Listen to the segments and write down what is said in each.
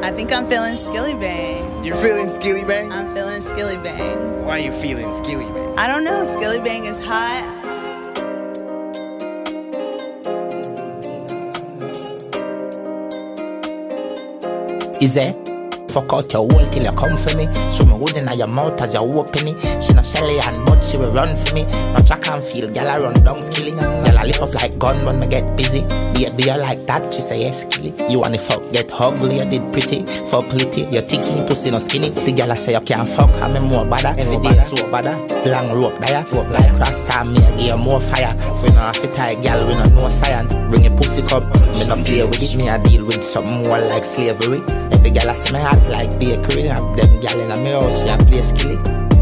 I think I'm feeling Skilly Bang. You're feeling Skilly Bang? I'm feeling Skilly Bang. Why are you feeling Skilly Bang? I don't know. Skilly Bang is hot. Is it? Fuck out your wall till you come for me. So me holding at your mouth as you open it. She no shelly and but she will run for me. No track and feel, girl I run down skilly. Girl I lift up like gun when me get busy. Be you like that? She say yes skilly. You wanna fuck, get ugly, you did pretty. Fuck litty, you ticky, pussy no skinny. The girl I say you can't fuck, I'm more bada. Every day so bada. Long rope there, rope like cross time, me I give you more fire. We no have to tie girl, we no know science. Bring your pussy cup, me no play with it. Me I deal with something more like slavery. Every girl I see me hot like bakery. Have them girl in my house, she a play skilly.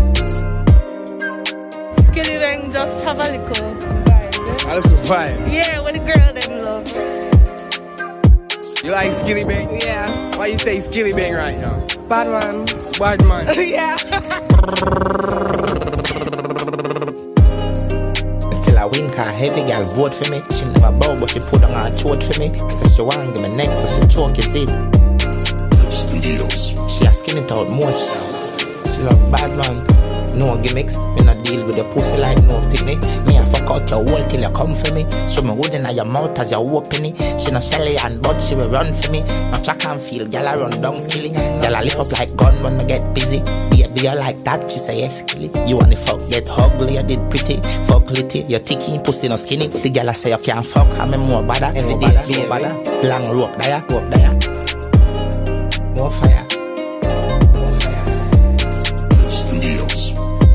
Skilly Bang just have a little vibe. A little vibe? Yeah, what the girl them love. You like Skilly Bang? Yeah. Why you say Skilly Bang right now? Bad one. Bad man. Yeah. Till I win, cause heavy girl vote for me. She never bow, but she put on her throat for me. Say she want give me neck, so she choke his it. Studios. She a skin it out more. She love bad man, no gimmicks. Me not deal with your pussy like no picnic. Me a fuck out your wall till you come for me. So me holding at your mouth as you open it. She no shelly and but she will run for me. No track and feel, girl I run down skilly. Girl I lift up like gun when me get busy. Be you like that? She say yes skilly. You wanna fuck, get ugly, you did pretty. Fuck litty, you ticky, pussy no skinny. The girl I say you can't fuck, I'm more bada. Every day so bada. Long rope there, more fire. Studios.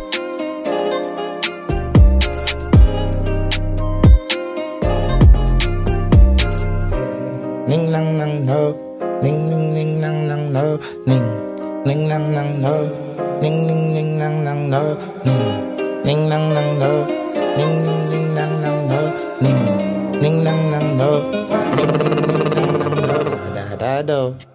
Ning nang nang no, ning ning ning nang nang no, ning ning nang nang no, ning ning ning nang nang no, ning ning nang nang no, ning ning ning nang nang no, ning ning nang nang no, ning ning ning nang nang no, da da do.